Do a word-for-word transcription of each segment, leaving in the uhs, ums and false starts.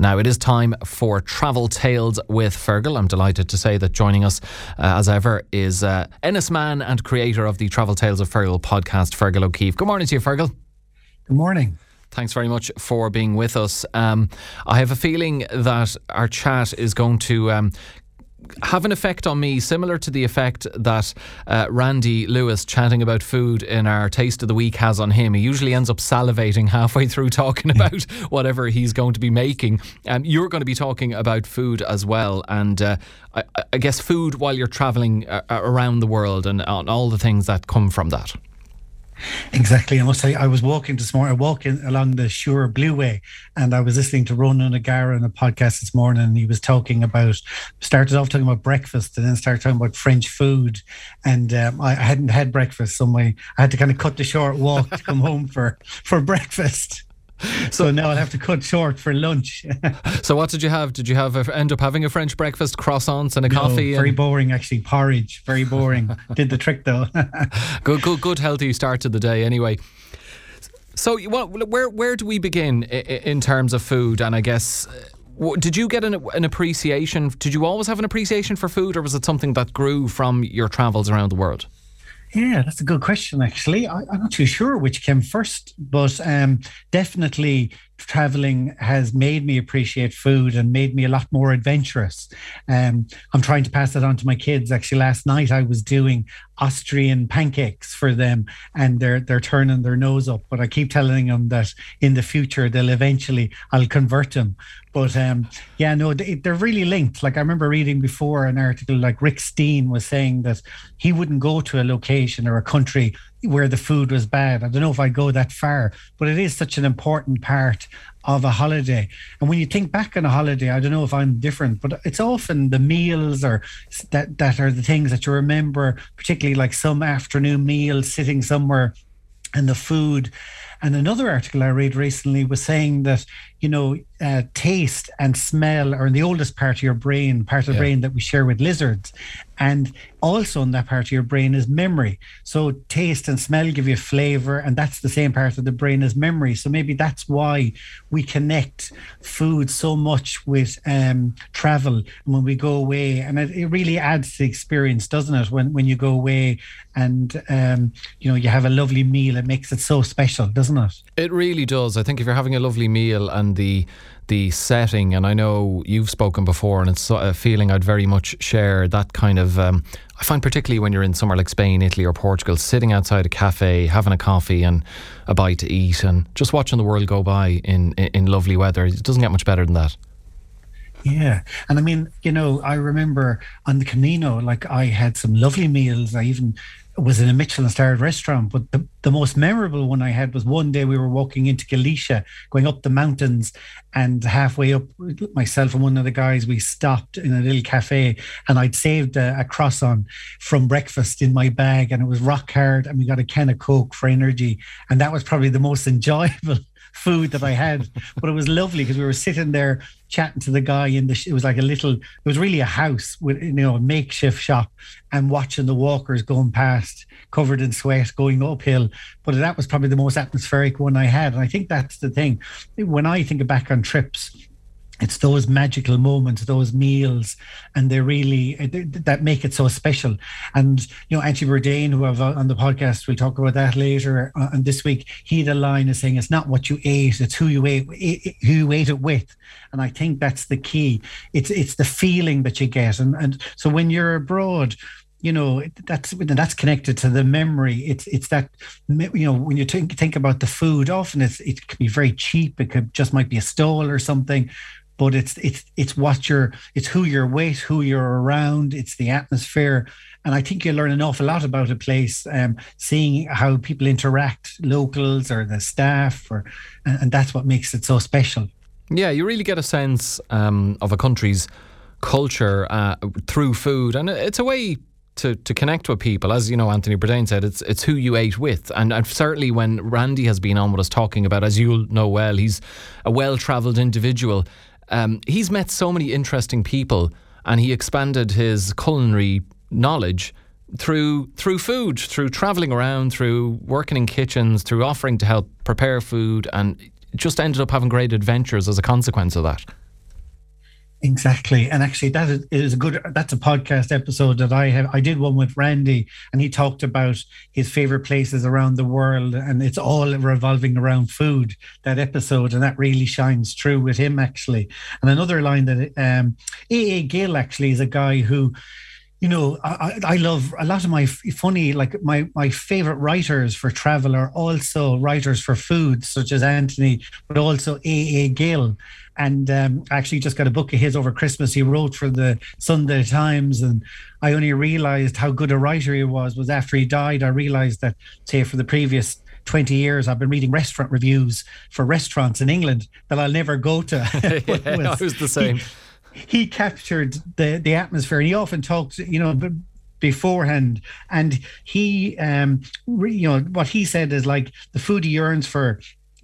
Now it is time for Travel Tales with Fergal. I'm delighted to say that joining us uh, as ever is uh, Ennisman and creator of the Travel Tales of Fergal podcast, Fergal O'Keefe. Good morning to you, Fergal. Good morning. Thanks very much for being with us. Um, I have a feeling that our chat is going to um, have an effect on me similar to the effect that uh, Randy Lewis chatting about food in our Taste of the Week has on him. He usually ends up salivating halfway through talking about whatever he's going to be making. Um, you're going to be talking about food as well, and uh, I, I guess food while you're travelling uh, around the world and on all the things that come from that. Exactly. I must say, I was walking this morning, walking along the Shure Blueway, and I was listening to Ronan O'Gara on a podcast this morning, and he was talking about, started off talking about breakfast and then started talking about French food. And um, I hadn't had breakfast, so my, I had to kind of cut the short walk to come home for, for breakfast. So now I'll have to cut short for lunch. So what did you have? Did you have a, end up having a French breakfast, croissants and a no, coffee? Very and... boring, actually. Porridge. Very boring. Did the trick though. good, good, good, healthy start to the day. Anyway, so well, where where do we begin in terms of food? And I guess, did you get an, an appreciation? Did you always have an appreciation for food, or was it something that grew from your travels around the world? Yeah, that's a good question, actually. I, I'm not too sure which came first, but um, definitely traveling has made me appreciate food and made me a lot more adventurous. Um, I'm trying to pass that on to my kids. Actually, last night I was doing Austrian pancakes for them, and they're they're turning their nose up. But I keep telling them that in the future they'll eventually, I'll convert them. But um, yeah, no, they, they're really linked. Like I remember reading before an article, like Rick Steen was saying that he wouldn't go to a location or a country where the food was bad. I don't know if I'd go that far, but it is such an important part of a holiday. And when you think back on a holiday, I don't know if I'm different, but it's often the meals or that, that are the things that you remember, particularly like some afternoon meal, sitting somewhere and the food. And another article I read recently was saying that, you know, uh, taste and smell are in the oldest part of your brain, part of the yeah. brain that we share with lizards. And also in that part of your brain is memory. So taste and smell give you flavor, and that's the same part of the brain as memory. So maybe that's why we connect food so much with um, travel and when we go away. And it, it really adds to the experience, doesn't it? When when you go away and, um, you know, you have a lovely meal, it makes it so special, doesn't it? It really does. I think if you're having a lovely meal and the the setting, and I know you've spoken before, and it's a feeling I'd very much share, that kind of, um, I find particularly when you're in somewhere like Spain, Italy or Portugal, sitting outside a cafe, having a coffee and a bite to eat and just watching the world go by in, in, in lovely weather. It doesn't get much better than that. Yeah. And I mean, you know, I remember on the Camino, like I had some lovely meals. I even was in a Michelin-starred restaurant, but the, the most memorable one I had was one day we were walking into Galicia, going up the mountains, and halfway up, myself and one of the guys, we stopped in a little cafe, and I'd saved a, a croissant from breakfast in my bag, and it was rock hard, and we got a can of Coke for energy, and that was probably the most enjoyable food that I had. But it was lovely because we were sitting there chatting to the guy in the, it was like a little, it was really a house with, you know, a makeshift shop, and watching the walkers going past covered in sweat going uphill. But that was probably the most atmospheric one I had. And I think that's the thing. When I think back on trips, it's those magical moments, those meals, and they really, that make it so special. And, you know, Angie Bourdain, who have on the podcast, we'll talk about that later. Uh, and this week, he had a line is saying, it's not what you ate, it's who you ate, who you ate it with. And I think that's the key. It's it's the feeling that you get. And, and so when you're abroad, you know, that's that's connected to the memory. It's it's that, you know, when you think think about the food, often it's it can be very cheap. It could just might be a stall or something. But it's it's it's what you're, it's who you're with, who you're around, it's the atmosphere. And I think you learn an awful lot about a place, um, seeing how people interact, locals or the staff, or and, and that's what makes it so special. Yeah, you really get a sense um, of a country's culture uh, through food, and it's a way to, to connect with people. As you know, Anthony Bourdain said, it's it's who you ate with. And, and certainly when Randy has been on with us talking about, as you'll know well, he's a well-travelled individual. Um, he's met so many interesting people, and he expanded his culinary knowledge through through food, through travelling around, through working in kitchens, through offering to help prepare food, and just ended up having great adventures as a consequence of that. Exactly. And actually that is, is a good, that's a podcast episode that I have. I did one with Randy and he talked about his favorite places around the world and it's all revolving around food, that episode. And that really shines through with him actually. And another line that um, A A Gill actually is a guy who, you know, I, I love a lot of my funny, like my, my favorite writers for travel are also writers for food, such as Anthony, but also A A Gill. And um, I actually just got a book of his over Christmas. He wrote for the Sunday Times. And I only realized how good a writer he was, was after he died. I realized that, say, for the previous twenty years, I've been reading restaurant reviews for restaurants in England that I'll never go to. Yeah, was, I was the same. He, he captured the, the atmosphere. And he often talks, you know, beforehand. And he, um, you know, what he said is like the food he yearns for,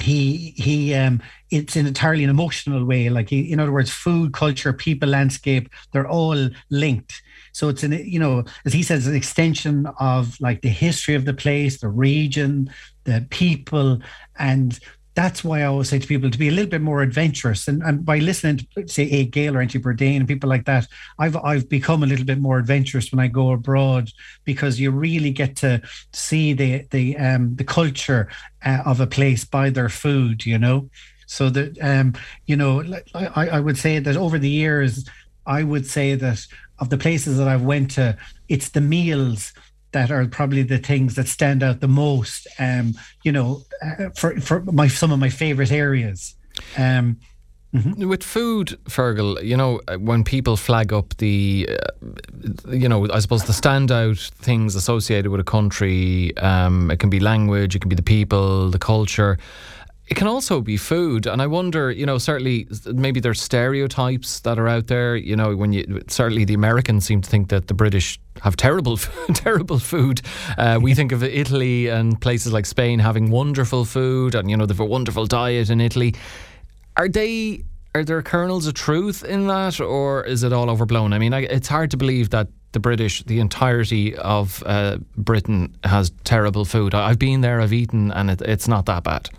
he he um it's in entirely an emotional way, like he, in other words, food, culture, people, landscape, they're all linked. So it's an, you know, as he says, an extension of like the history of the place, the region, the people. And that's why I always say to people to be a little bit more adventurous. And, and by listening to, say, A. Gale or Anthony Bourdain and people like that, I've I've become a little bit more adventurous when I go abroad, because you really get to see the the um the culture uh, of a place by their food, you know. So that um you know, I I would say that over the years, I would say that of the places that I've went to, it's the meals that are probably the things that stand out the most, um, you know, uh, for, for my some of my favourite areas. Um, mm-hmm. With food, Fergal, you know, when people flag up the, uh, you know, I suppose the standout things associated with a country, um, it can be language, it can be the people, the culture. It can also be food. And I wonder, you know, certainly maybe there's stereotypes that are out there. You know, when you, certainly the Americans seem to think that the British have terrible, terrible food. Uh, we think of Italy and places like Spain having wonderful food and, you know, they have a wonderful diet in Italy. Are they, are there kernels of truth in that, or is it all overblown? I mean, I, it's hard to believe that the British, the entirety of uh, Britain has terrible food. I've been there, I've eaten, and it, it's not that bad.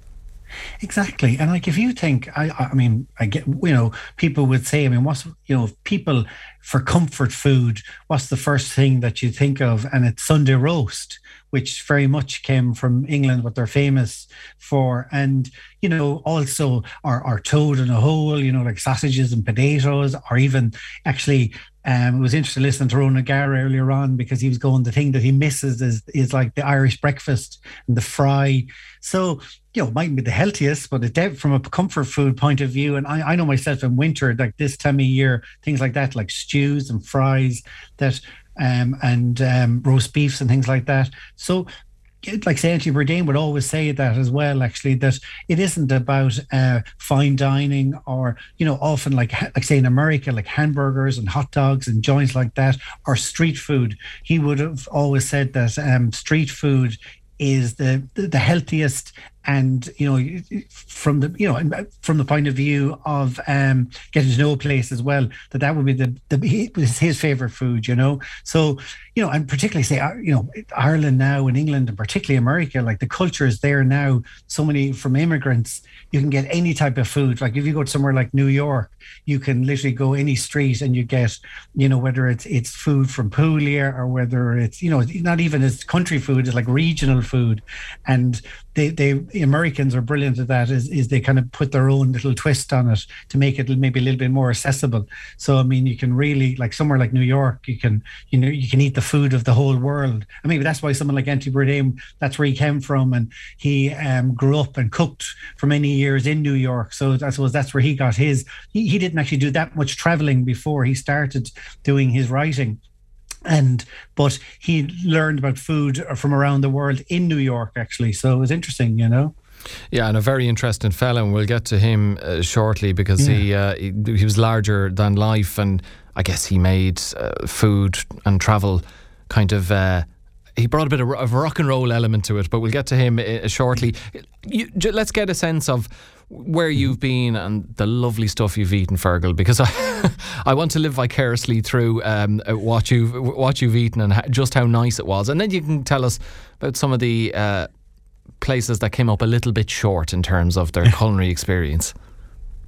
Exactly. And like, if you think, I, I mean, I get, you know, people would say, I mean, what's, you know, people for comfort food, what's the first thing that you think of? And it's Sunday roast, which very much came from England, what they're famous for. And, you know, also our, our toad in a hole, you know, like sausages and potatoes, or even actually, Um, it was interesting listening to Ronan O'Gara earlier on, because he was going, the thing that he misses is is like the Irish breakfast and the fry. So, you know, it mightn't be the healthiest, but it's from a comfort food point of view. And I, I know myself in winter, like this time of year, things like that, like stews and fries, that um, and um, roast beefs and things like that. So, like say, Anthony Bourdain would always say that as well, actually, that it isn't about uh, fine dining, or, you know, often like, like say in America, like hamburgers and hot dogs and joints like that, or street food. He would have always said that um, street food is the the healthiest, and, you know, from the, you know, from the point of view of um, getting to know a place as well, that that would be the, the his, his favorite food, you know. So, you know, and particularly say, you know, Ireland now and England and particularly America, like the culture is there now. So many from immigrants, you can get any type of food. Like if you go to somewhere like New York, you can literally go any street and you get, you know, whether it's it's food from Puglia or whether it's, you know, not even it's country food, it's like regional food. And they, they Americans are brilliant at that, is, is they kind of put their own little twist on it to make it maybe a little bit more accessible. So, I mean, you can really, like somewhere like New York, you can, you know, you can eat the food of the whole world. I mean, that's why someone like Anthony Bourdain, that's where he came from, and he um, grew up and cooked for many years in New York. So I suppose that's where he got his, he, he didn't actually do that much traveling before he started doing his writing. And but he learned about food from around the world in New York, actually. So it was interesting, you know. Yeah, and a very interesting fella, and we'll get to him uh, shortly, because yeah. he, uh, he he was larger than life, and I guess he made uh, food and travel kind of. Uh, he brought a bit of a rock and roll element to it, but we'll get to him uh, shortly. You, let's get a sense of where you've been and the lovely stuff you've eaten, Fergal, because I I want to live vicariously through um, what you've what you've eaten and just how nice it was, and then you can tell us about some of the uh, places that came up a little bit short in terms of their culinary experience.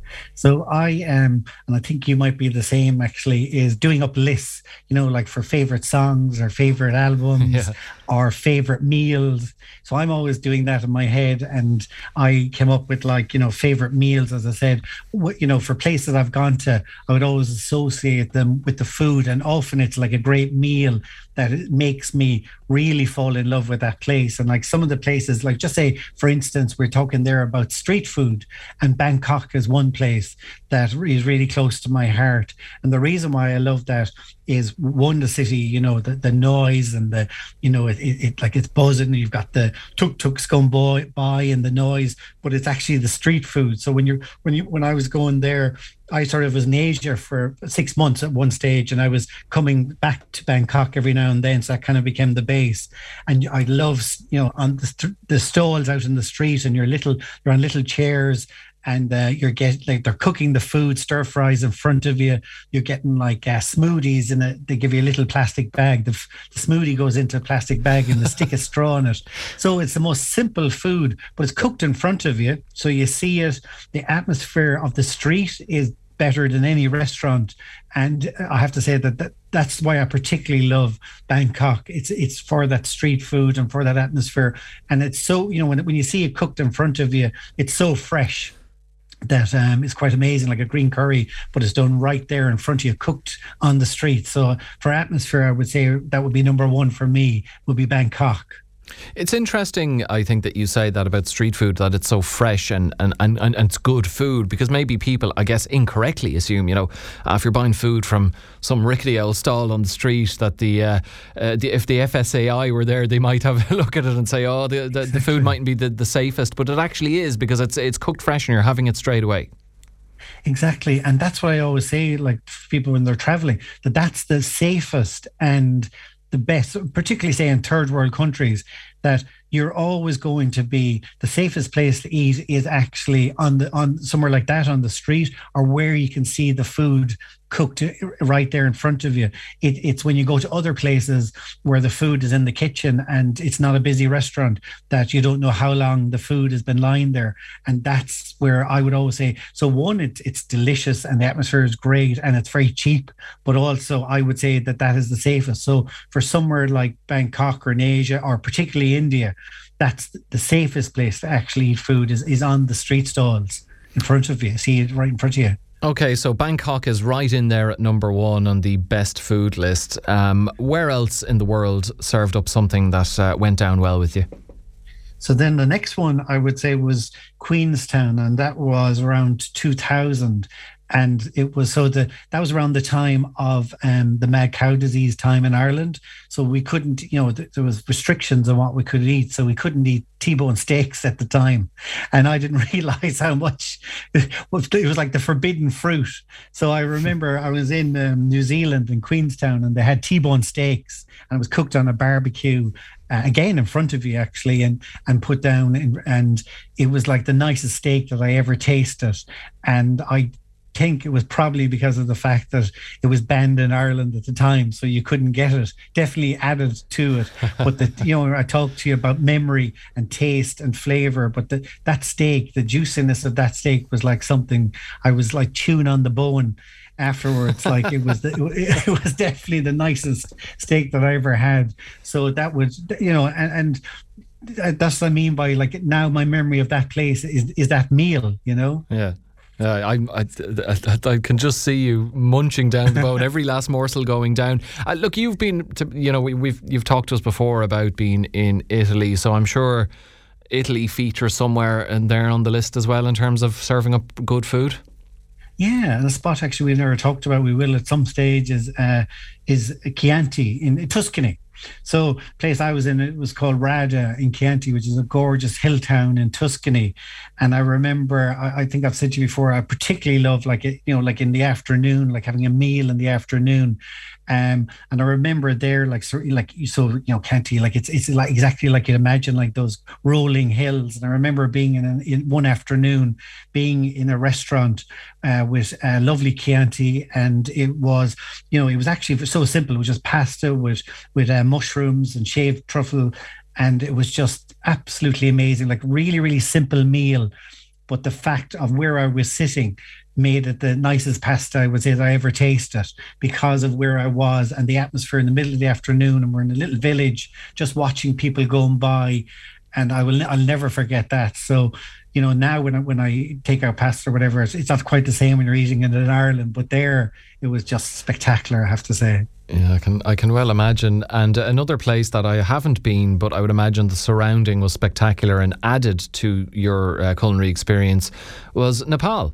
So I um, and I think you might be the same actually, is doing up lists, you know, like for favorite songs or favorite albums Yeah. or favorite meals. So I'm always doing that in my head. And I came up with like, you know, favorite meals, as I said, you know, for places I've gone to, I would always associate them with the food. And often it's like a great meal that it makes me really fall in love with that place. And like some of the places, like just say, for instance, we're talking there about street food, and Bangkok is one place that is really close to my heart. And the reason why I love that is, one, the city, you know, the, the noise and the, you know, it, it, it like it's buzzing, and you've got the tuk-tuks going by, by and the noise, but it's actually the street food. So when you're, when you, when I was going there, I sort of was in Asia for six months at one stage, and I was coming back to Bangkok every now and then. So that kind of became the base. And I love, you know, on the, st- the stalls out in the street, and you're little, you're on little chairs, and uh, you're getting like they're cooking the food, stir fries in front of you. You're getting like uh, smoothies in a. They give you a little plastic bag. The, f- the smoothie goes into a plastic bag, and they stick a straw in it. So it's the most simple food, but it's cooked in front of you, so you see it. The atmosphere of the street is better than any restaurant, and I have to say that, that that's why I particularly love Bangkok. It's it's for that street food and for that atmosphere, and it's so, you know, when when you see it cooked in front of you, it's so fresh that um, it's quite amazing, like a green curry, but it's done right there in front of you, cooked on the street. So for atmosphere, I would say that would be number one for me, would be Bangkok. It's interesting, I think, that you say that about street food, that it's so fresh and, and, and, and it's good food, because maybe people, I guess, incorrectly assume, you know, uh, if you're buying food from some rickety old stall on the street, that the, uh, uh, the if the F S A I were there, they might have a look at it and say, oh, the, the, the food mightn't be the, the safest, but it actually is, because it's it's cooked fresh and you're having it straight away. Exactly. And that's what I always say, like, to people when they're traveling, that that's the safest and the best, particularly say in third world countries, that you're always going to be, the safest place to eat is actually on the on somewhere like that, on the street, or where you can see the food cooked right there in front of you. It, it's when you go to other places where the food is in the kitchen and it's not a busy restaurant, that you don't know how long the food has been lying there. And that's where I would always say, so one, it's, it's delicious and the atmosphere is great and it's very cheap, but also I would say that that is the safest. So for somewhere like Bangkok or in Asia, or particularly India, that's the safest place to actually eat food, is, is on the street stalls in front of you. See it right in front of you. Okay, so Bangkok is right in there at number one on the best food list. Um, where else in the world served up something that uh, went down well with you? So then the next one I would say was Queenstown, and that was around two thousand. And it was so the that was around the time of um, the mad cow disease time in Ireland. So we couldn't, you know, th- there was restrictions on what we could eat. So we couldn't eat T-bone steaks at the time. And I didn't realize how much it was like the forbidden fruit. So I remember I was in um, New Zealand in Queenstown, and they had T-bone steaks, and it was cooked on a barbecue. Uh, again in front of you actually, and and put down, in, and it was like the nicest steak that I ever tasted. And I think it was probably because of the fact that it was banned in Ireland at the time, so you couldn't get it. Definitely added to it. But the, you know, I talked to you about memory and taste and flavor, but the, that steak, the juiciness of that steak was like something I was like chewing on the bone afterwards. Like it was the, it was definitely the nicest steak that I ever had. So that was, you know, and, and that's what I mean by, like, now my memory of that place is is that meal, you know. Yeah. Uh, I, I, I I can just see you munching down the bone, every last morsel going down. Uh, look, you've been, to, you know, we, we've you've talked to us before about being in Italy, so I'm sure Italy features somewhere in there on the list as well in terms of serving up good food. Yeah, and a spot actually we never talked about, we will at some stage, is uh, is Chianti in Tuscany. So place I was in, it was called Rada in Chianti, which is a gorgeous hill town in Tuscany. And I remember, I, I think I've said to you before, I particularly love, like, you know, like in the afternoon, like having a meal in the afternoon. Um, and I remember there, like, so, like, so, you know, Chianti, like it's it's like exactly like you'd imagine, like those rolling hills. And I remember being in, an, in one afternoon, being in a restaurant uh, with uh, lovely Chianti, and it was, you know, it was actually so simple. It was just pasta with with uh, mushrooms and shaved truffle, and it was just absolutely amazing. Like really, really simple meal. But the fact of where I was sitting, made it the nicest pasta I would say that I ever tasted because of where I was and the atmosphere in the middle of the afternoon, and we're in a little village just watching people going by, and I will I'll never forget that. So, you know, now when I, when I take out pasta or whatever, it's, it's not quite the same when you're eating it in Ireland, but there it was just spectacular, I have to say. Yeah, I can I can well imagine. And another place that I haven't been, but I would imagine the surrounding was spectacular and added to your uh, culinary experience, was Nepal.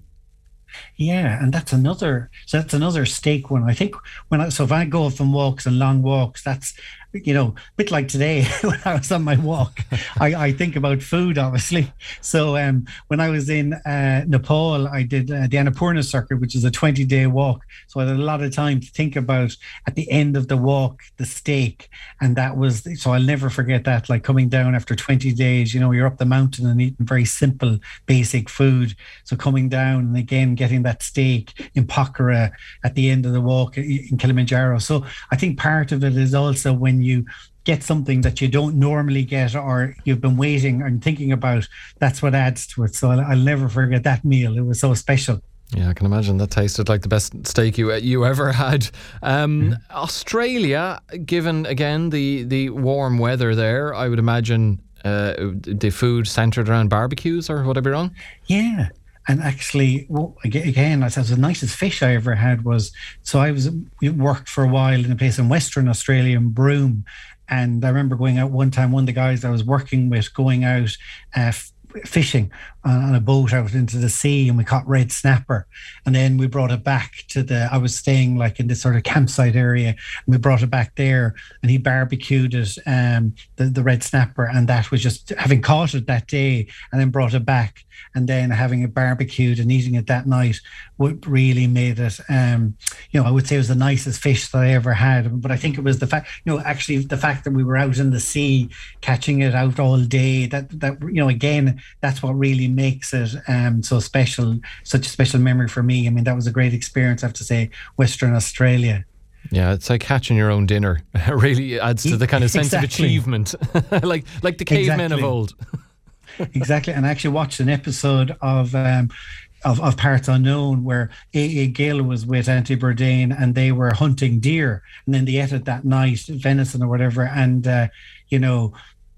Yeah, and that's another. So that's another steak one. I think when I so if I go from walks and long walks, that's, you know, a bit like today when I was on my walk, I, I think about food, obviously. So um, when I was in uh, Nepal, I did uh, the Annapurna circuit, which is a twenty-day walk. So I had a lot of time to think about, at the end of the walk, the steak. And that was, so I'll never forget that, like coming down after twenty days, you know, you're up the mountain and eating very simple, basic food. So coming down and again, getting that steak in Pokhara at the end of the walk in Kilimanjaro. So I think part of it is also when you get something that you don't normally get or you've been waiting and thinking about, that's what adds to it. So I'll, I'll never forget that meal. It was so special. Yeah, I can imagine that tasted like the best steak you you ever had. Um, mm-hmm. Australia, given again the, the warm weather there, I would imagine uh, the food centred around barbecues, or would I be wrong? Yeah. And actually, well, again, I said the nicest fish I ever had was, so I was worked for a while in a place in Western Australia in Broome. And I remember going out one time, one of the guys I was working with going out uh, f- fishing on a boat out into the sea, and we caught red snapper. And then we brought it back to the, I was staying like in this sort of campsite area, and we brought it back there, and he barbecued it, um, the, the red snapper. And that was just having caught it that day and then brought it back. And then having it barbecued and eating it that night, what really made it, um, you know, I would say it was the nicest fish that I ever had. But I think it was the fact, you know, actually the fact that we were out in the sea, catching it out all day, that, that you know, again, that's what really makes it um, so special, such a special memory for me. I mean, that was a great experience, I have to say, Western Australia. Yeah, it's like catching your own dinner. It really adds to the kind of sense exactly. of achievement, like like the cavemen exactly. of old. Exactly. And I actually watched an episode of um, of, of Parts Unknown where A A. Gill was with Anthony Bourdain and they were hunting deer, and then they ate it that night, venison or whatever. And, uh, you know,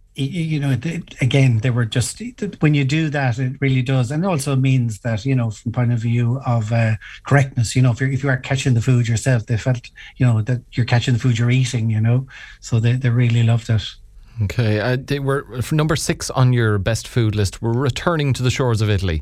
you know, again, they were just, when you do that, it really does. And it also means that, you know, from point of view of uh, correctness, you know, if you're, if you are catching the food yourself, they felt, you know, that you're catching the food you're eating, you know, so they, they really loved it. Okay, uh, they were number six on your best food list. We're returning to the shores of Italy.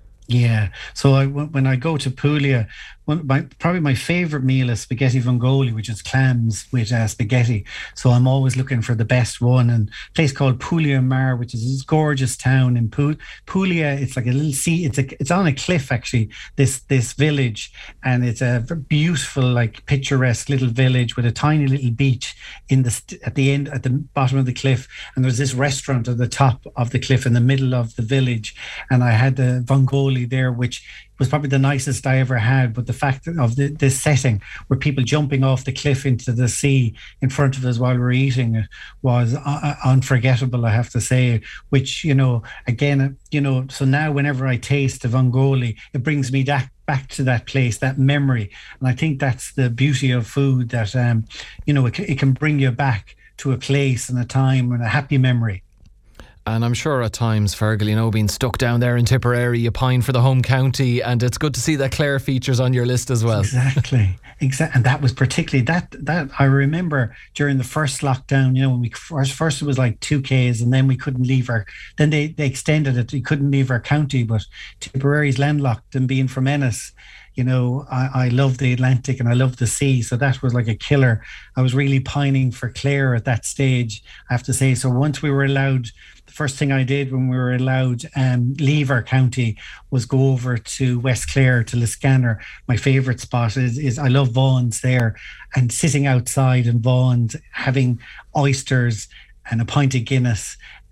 Yeah. So I, when I go to Puglia, one, my, probably my favourite meal is spaghetti vongole, which is clams with uh, spaghetti. So I'm always looking for the best one. And a place called Puglia Mar, which is this gorgeous town in Puglia. It's like a little sea. It's a, it's on a cliff actually. This this village, and it's a beautiful, like picturesque little village with a tiny little beach in the at the end at the bottom of the cliff. And there's this restaurant at the top of the cliff in the middle of the village. And I had the vongole there, which was probably the nicest I ever had. But the fact of the, this setting where people jumping off the cliff into the sea in front of us while we were eating it was uh, unforgettable, I have to say, which, you know, again, you know, so now whenever I taste the vongole, it brings me back back to that place, that memory. And I think that's the beauty of food, that, um, you know, it, it can bring you back to a place and a time and a happy memory. And I'm sure at times, Fergal, you know, being stuck down there in Tipperary, you pine for the home county, and it's good to see that Clare features on your list as well. Exactly. Exactly. And that was particularly, that, that I remember during the first lockdown, you know, when we first, first it was like two Ks, and then we couldn't leave our, then they, they extended it, we couldn't leave our county, but Tipperary's landlocked, and being from Ennis, you know, I, I love the Atlantic and I love the sea. So that was like a killer. I was really pining for Clare at that stage, I have to say. So once we were allowed, the first thing I did when we were allowed um, leave our county was go over to West Clare, to Liscannor. My favourite spot is, is I love Vaughan's there, and sitting outside in Vaughan's, having oysters and a pint of Guinness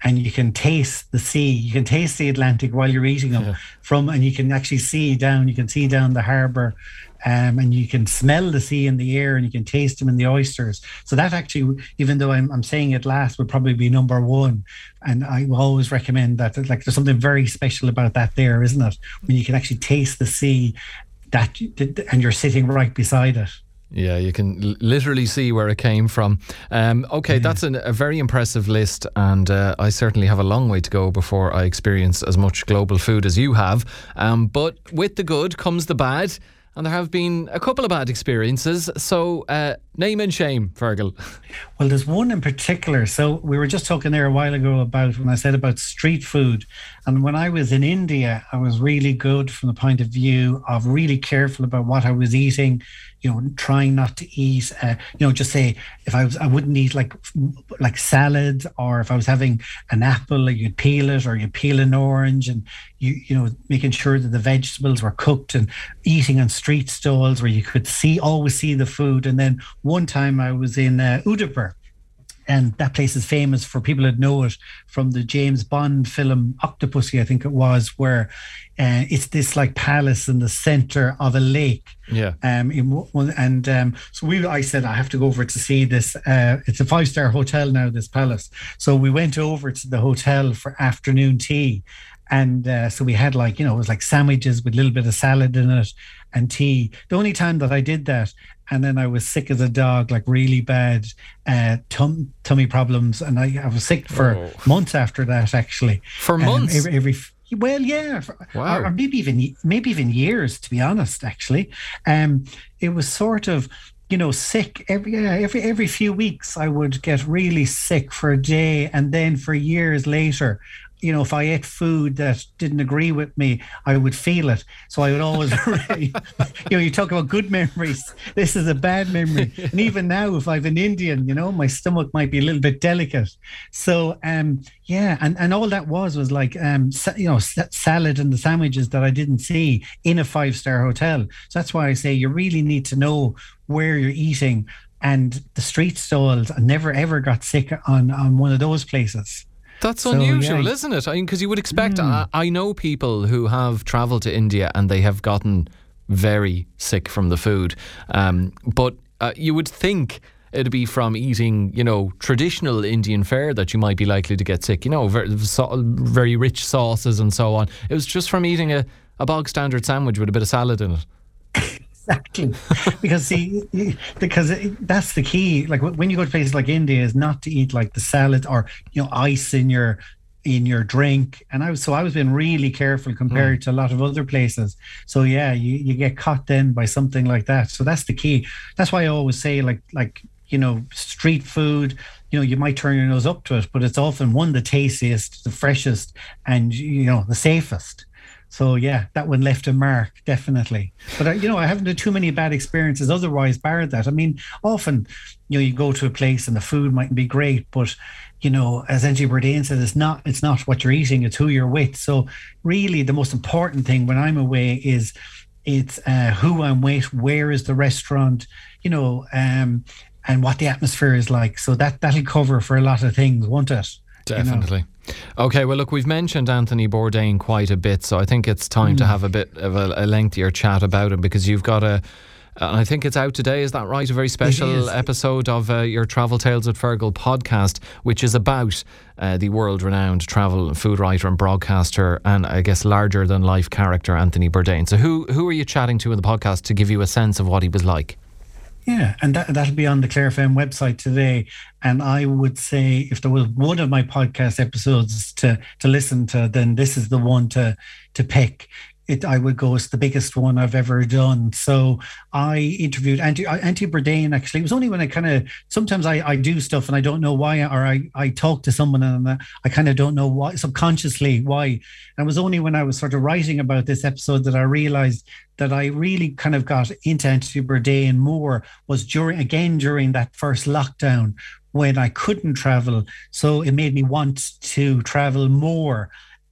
and you can taste the sea. You can taste the Atlantic while you're eating them yeah. from, and you can actually see down. You can see down the harbour. Um, and you can smell the sea in the air, and you can taste them in the oysters. So that actually, even though I'm, I'm saying it last, would probably be number one. And I will always recommend that. Like, there's something very special about that there, isn't it? When you can actually taste the sea, that and you're sitting right beside it. Yeah, you can l- literally see where it came from. Um, okay, yeah. that's an, a very impressive list, and uh, I certainly have a long way to go before I experience as much global food as you have. Um, but with the good comes the bad. And there have been a couple of bad experiences. So, uh, name and shame, Fergal. Well, there's one in particular. So we were just talking there a while ago about when I said about street food. And when I was in India, I was really good from the point of view of really careful about what I was eating. You know, trying not to eat. Uh, you know, just say if I was, I wouldn't eat like like salad, or if I was having an apple, like you'd peel it, or you peel an orange, and you you know making sure that the vegetables were cooked, and eating on street stalls where you could see always see the food. And then one time I was in uh, Udaipur. And that place is famous for people that know it from the James Bond film Octopussy, I think it was, where uh, it's this like palace in the center of a lake. Yeah. Um. In, and um. So we, I said I have to go over to see this. Uh. It's a five star hotel now, this palace. So we went over to the hotel for afternoon tea. And uh, so we had like, you know, it was like sandwiches with a little bit of salad in it and tea. The only time that I did that, and then I was sick as a dog, like really bad uh, tum- tummy problems. And I, I was sick for oh. months after that, actually. For months? Um, every, every Well, yeah. Wow. Or, or maybe even maybe even years, to be honest, actually. Um, it was sort of... you know, sick every yeah, every every few weeks. I would get really sick for a day, and then for years later, you know, if I ate food that didn't agree with me, I would feel it. So I would always, you know, you talk about good memories. This is a bad memory. And even now, if I've an Indian, you know, my stomach might be a little bit delicate. So, um, yeah, and, and all that was was like, um, you know, salad and the sandwiches that I didn't see in a five-star hotel. So that's why I say you really need to know where you're eating. And the street stalls, I never ever got sick on, on one of those places. That's so, unusual, yeah. isn't it? I mean, because you would expect... Mm. I, I know people who have travelled to India and they have gotten very sick from the food. Um, but uh, you would think it'd be from eating, you know, traditional Indian fare that you might be likely to get sick. You know, very, so, very rich sauces and so on. It was just from eating a, a bog standard sandwich with a bit of salad in it. Exactly, because see, because that's the key. Like when you go to places like India, is not to eat like the salad or you know ice in your in your drink. And I was so I was being really careful compared mm. to a lot of other places. So yeah, you, you get caught then by something like that. So that's the key. That's why I always say like like you know street food. You know, you might turn your nose up to it, but it's often one the tastiest, the freshest, and you know the safest. So yeah, that one left a mark, definitely. But I, you know, I haven't had too many bad experiences otherwise, bar that. I mean, often, you know, you go to a place and the food mightn't be great, but you know, as Anthony Bourdain said, it's not it's not what you're eating, it's who you're with. So really, the most important thing when I'm away is it's uh, who I'm with, where is the restaurant, you know, um, and what the atmosphere is like. So that that'll cover for a lot of things, won't it? Definitely. You know? Okay, well, look, we've mentioned Anthony Bourdain quite a bit, so I think it's time mm. to have a bit of a, a lengthier chat about him because you've got a, and I think it's out today, is that right? A very special episode of uh, your Travel Tales with Fergal podcast, which is about uh, the world-renowned travel food writer and broadcaster and I guess larger-than-life character Anthony Bourdain. So who who are you chatting to in the podcast to give you a sense of what he was like? Yeah, and that, that'll be on the Clare F M website today. And I would say if there was one of my podcast episodes to to listen to, then this is the one to to pick. It, I would go, it's the biggest one I've ever done. So I interviewed Anthony, Anthony Bourdain, actually. It was only when I kind of, sometimes I, I do stuff and I don't know why, or I, I talk to someone and I kind of don't know why, subconsciously why. And it was only when I was sort of writing about this episode that I realized that I really kind of got into Anthony Bourdain more was during, again, during that first lockdown when I couldn't travel. So it made me want to travel more.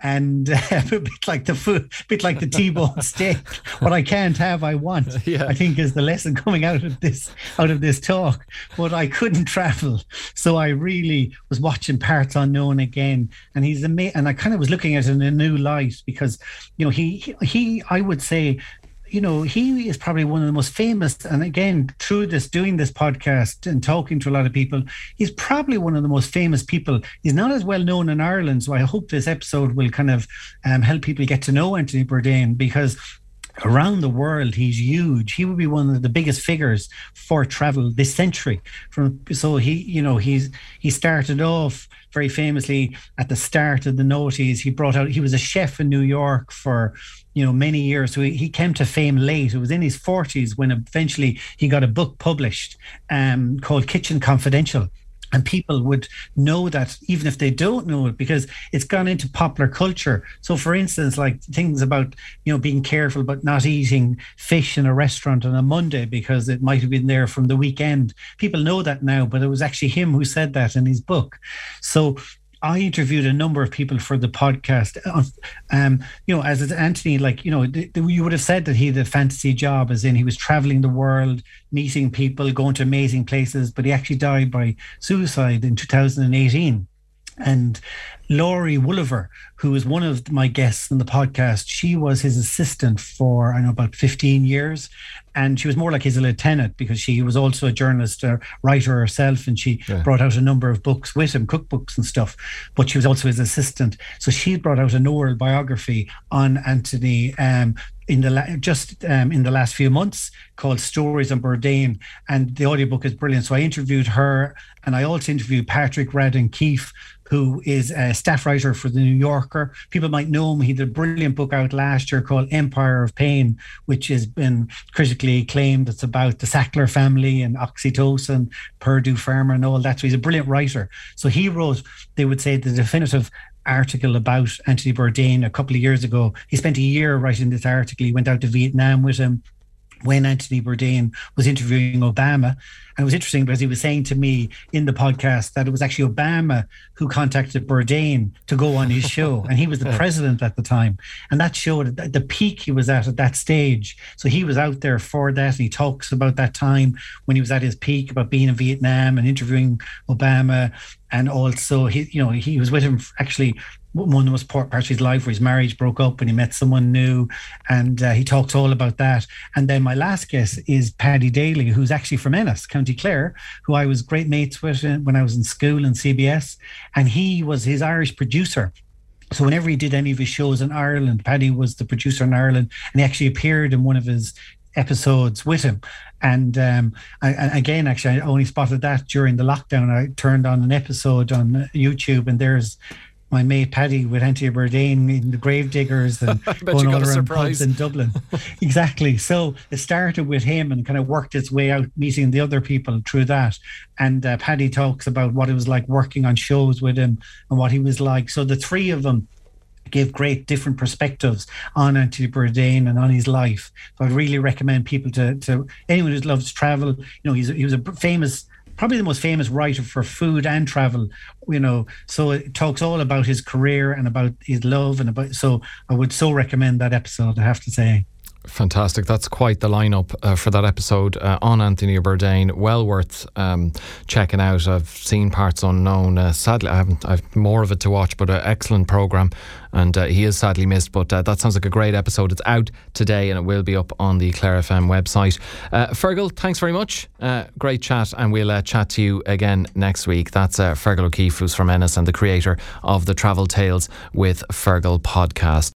and uh, a bit like the food, a bit like the T-bone steak. What I can't have, I want. Yeah. I think is the lesson coming out of this out of this talk. But I couldn't travel, so I really was watching Parts Unknown again, and he's amazing. And I kind of was looking at it in a new light because, you know, he he I would say, you know, he is probably one of the most famous, and again, through this, doing this podcast and talking to a lot of people, he's probably one of the most famous people. He's not as well known in Ireland, so I hope this episode will kind of um, help people get to know Anthony Bourdain, because around the world he's huge. He would be one of the biggest figures for travel this century. From so he, you know, he's he started off very famously at the start of the noughties. He brought out, he was a chef in New York for, you know, many years. So he, he came to fame late. It was in his forties when eventually he got a book published um, called Kitchen Confidential. And people would know that even if they don't know it, because it's gone into popular culture. So for instance, like things about, you know, being careful about not eating fish in a restaurant on a Monday because it might have been there from the weekend. People know that now, but it was actually him who said that in his book. So I interviewed a number of people for the podcast. Um, you know, as Anthony, like, you know, th- th- you would have said that he had a fantasy job, as in he was traveling the world, meeting people, going to amazing places, but he actually died by suicide in two thousand eighteen. And Laurie Wooliver, who was one of my guests on the podcast, she was his assistant for, I don't know, about fifteen years. And she was more like his lieutenant because she was also a journalist, a writer herself, and she yeah. brought out a number of books with him, cookbooks and stuff. But she was also his assistant. So she brought out an oral biography on Anthony um, in the la- just um, in the last few months called Stories on Bourdain. And the audiobook is brilliant. So I interviewed her, and I also interviewed Patrick Radden Keefe, who is a staff writer for the New Yorker. People might know him. He did a brilliant book out last year called Empire of Pain, which has been critically acclaimed. It's about the Sackler family and oxytocin, Purdue Pharma and all that. So he's a brilliant writer. So he wrote, they would say, the definitive article about Anthony Bourdain a couple of years ago. He spent a year writing this article. He went out to Vietnam with him when Anthony Bourdain was interviewing Obama. And it was interesting because he was saying to me in the podcast that it was actually Obama who contacted Bourdain to go on his show. And he was the president at the time. And that showed the peak he was at at that stage. So he was out there for that. And he talks about that time when he was at his peak, about being in Vietnam and interviewing Obama. And also, he, you know, he was with him actually one of the most important parts of his life, where his marriage broke up and he met someone new, and uh, he talks all about that. And then my last guest is Paddy Daly, who's actually from Ennis, County Clare, who I was great mates with when I was in school in C B S, and he was his Irish producer. So whenever he did any of his shows in Ireland, Paddy was the producer in Ireland, and he actually appeared in one of his episodes with him. And um, I, again, actually, I only spotted that during the lockdown. I turned on an episode on YouTube, and there's my mate Paddy with Anthony Bourdain in the Gravediggers and going all around pubs in Dublin. Exactly. So it started with him and kind of worked its way out, meeting the other people through that. And uh, Paddy talks about what it was like working on shows with him and what he was like. So the three of them give great different perspectives on Anthony Bourdain and on his life. So I'd really recommend people to, to anyone who loves travel. You know, he's he was a famous, probably the most famous writer for food and travel, you know, so it talks all about his career and about his love and about, so I would so recommend that episode, I have to say. Fantastic. That's quite the lineup uh, for that episode uh, on Anthony Bourdain. Well worth um, checking out. I've seen Parts Unknown. Uh, sadly, I haven't. I've more of it to watch, but an excellent programme. And uh, he is sadly missed, but uh, that sounds like a great episode. It's out today and it will be up on the Clare F M website. Uh, Fergal, thanks very much. Uh, great chat, and we'll uh, chat to you again next week. That's uh, Fergal O'Keefe, who's from Ennis and the creator of the Travel Tales with Fergal podcast.